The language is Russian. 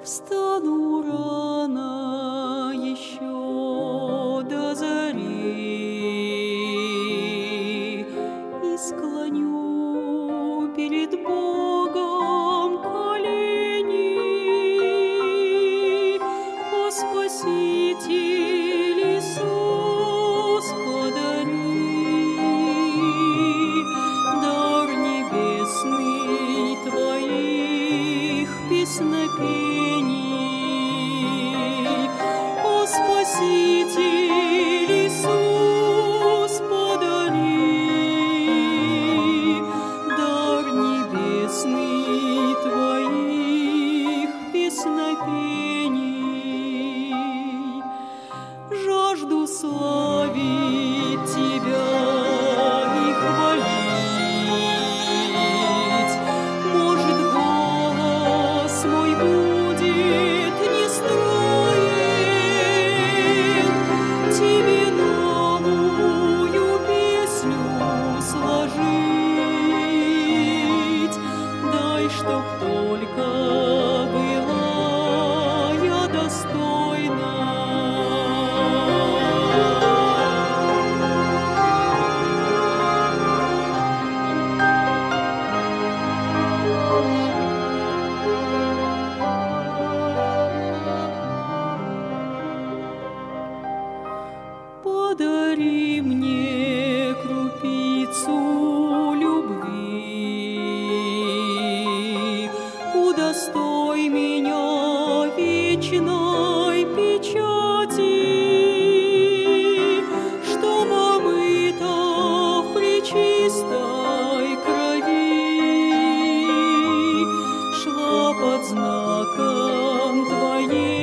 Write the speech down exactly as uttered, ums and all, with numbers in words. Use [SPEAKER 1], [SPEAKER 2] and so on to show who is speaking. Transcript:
[SPEAKER 1] Встану рано еще до зари и склоню перед Богом колени. О Спаситель Иисус, подари дар небесный Твоих песнопений. О Спаситель Иисус, подари дар небесный Твоих песнопений. Жажду славить Тебя и хвалить. Может, голос мой будет нестроен, Тебе новую песню сложить. Дай, чтоб только была я достойна. Подари мне крупицу любви, удостой меня вечной печати, чтоб омыта в пречистой крови шла под знаком Твоей